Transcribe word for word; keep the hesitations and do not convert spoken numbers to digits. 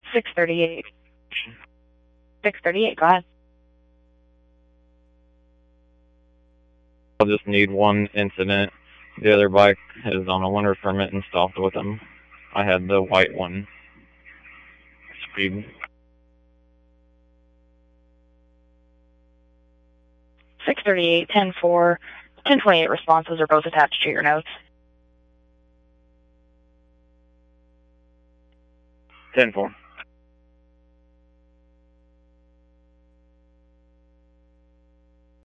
six thirty-eight. six thirty-eight, go ahead. I'll just need one incident. The other bike is on a winter permit and stopped with him. I had the white one. Speed. six thirty-eight, ten four, ten twenty-eight responses are both attached to your notes. ten four.